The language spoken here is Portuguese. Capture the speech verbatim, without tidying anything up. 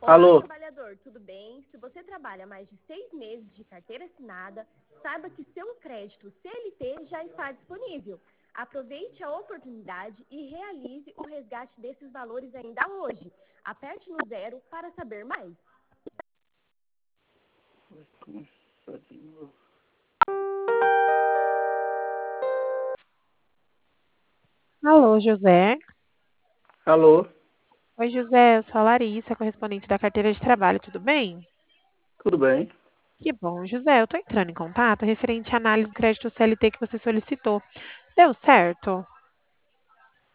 Olá, Alô, trabalhador, tudo bem? Se você trabalha mais de seis meses de carteira assinada, saiba que seu crédito C L T já está disponível. Aproveite a oportunidade e realize o resgate desses valores ainda hoje. Aperte no zero para saber mais. Alô, José. alô, Oi, José, eu sou a Larissa, correspondente da carteira de trabalho, tudo bem? tudo bem? Que bom, José, eu estou entrando em contato referente à análise do crédito C L T que você solicitou. Deu certo?